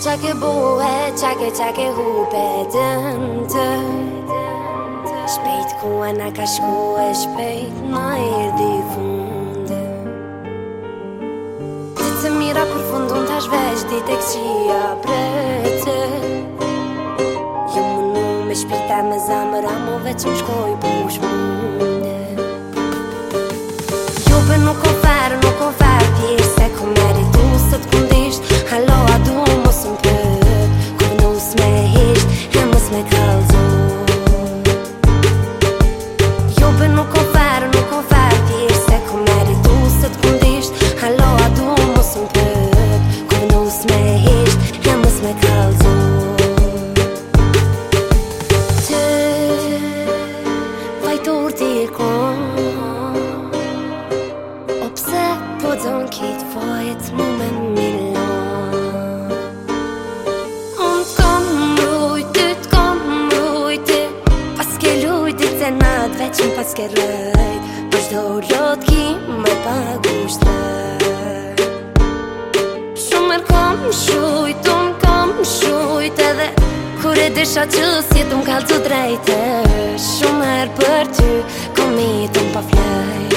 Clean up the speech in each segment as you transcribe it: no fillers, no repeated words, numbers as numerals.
qa ke bohe, qa ke hupe dënë. Shpejt kua na ka shku e shpejt na erdi funde. Ditë se mira kur fundun tash veç dit e këqia brete. Jo mënu me shpirta me zamëra mo veç më shkoj push munde. Jobe nuk o farë pjesë se ku meritu se t'kundisht. Halo a du mos më pët, kur nus me hisht e mos me kalzu. Jobe nuk o farë pjesë se ku meritu se t'kundisht. Halo a du mos më pët, kur nus me hisht e mos me kalzu. Të vajtur t'i kon, o pse po don kit fajt mu me milon. Unë t'kom mrujti, pas ke lujtit se nat veç më pas ke rëjt. Për shdo lot ki me pagu shtrejt. Shumër kom shujt edhe kur e disha që s'jet unë kalcu drejte. Shumër për ty kom i t'un pa flejt.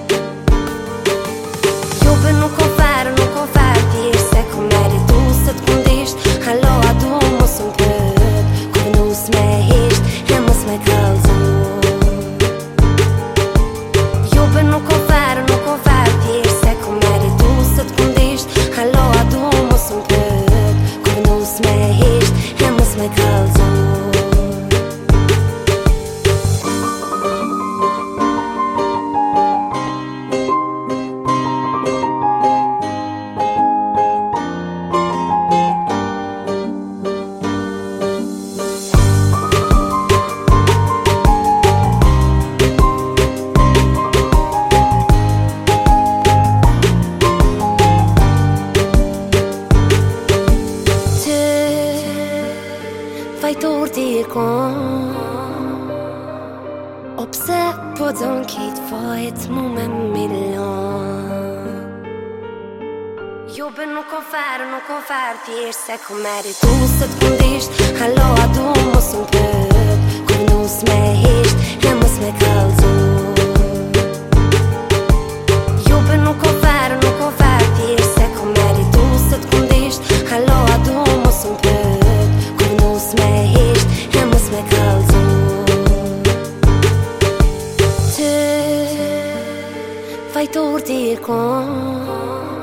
Jobe nuk o farë pjesë se ku meritu se t'kundisht. Halo a du mos më pët, kur nus me hisht e mos me kalzu. Jobe nuk o farë pjesë se ku meritu se t'kundisht. Halo a du mos më pët, kur nus me hisht e mos me kalzu. Vajtur t'i kon, o pse po don kit fajt mu me milon. Jobe nuk o farë pjesë se ku meritu se t'kundisht. Halo a du mos më pët, kur nus me hisht e mos me kalzu. Jobe nuk o farë pjesë se ku meritu se t'kundisht. Halo a du mos më pët, kur nus me hisht e mos me kalzu. Të vajtur t'i kon,